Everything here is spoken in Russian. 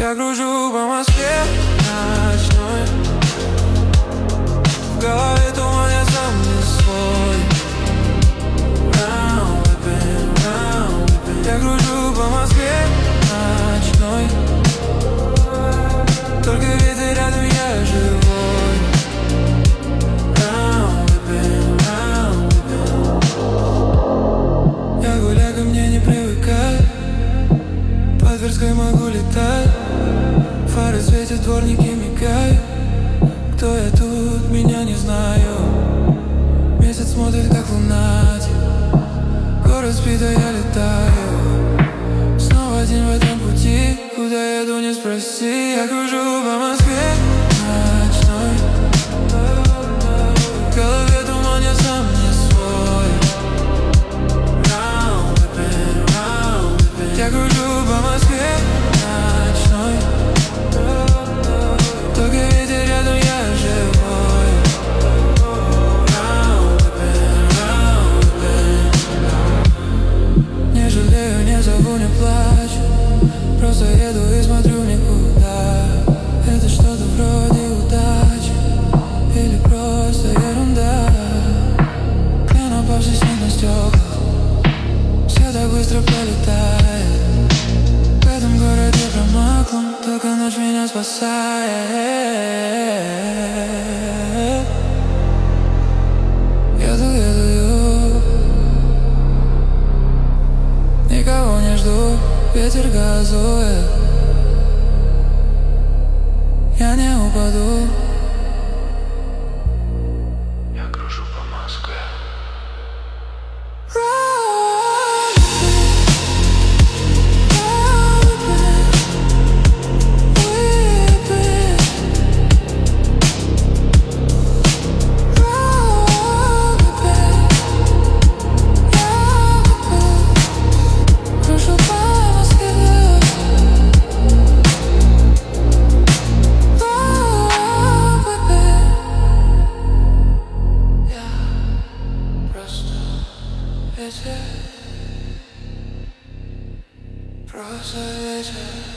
Я кружу по Москве ночной, в голове туман, я сам не свой. Round whipping, round whipping. Я кружу по Москве ночной, только ветер рядом, я живой. Round whipping, round whipping. Я гуляю, ко мне не привыкай, по Тверской могу летать. Фары светят, дворники мигают. Кто я тут, меня не знаю. Месяц смотрит, как лунатик. Город спит, а я летаю. Снова один в этом пути. Куда еду, не спроси. Я кружу по Москве ночной, в голове туман, я сам не свой. Round whipping, round whipping. Я кружу по Москве ночной, только ветер рядом, я живой. Round whipping, round whipping. Не жалею, не зову, не плачу, просто еду и смотрю в никуда. Это что-то вроде удачи или просто ерунда. Пена опавший снег на стеклах, все так быстро пролетает. В этом городе промоклом, только ночь меня спасает. Еду, никого не жду, ветер газует. Я не упаду. Я кружу по Москве. Просто ветер.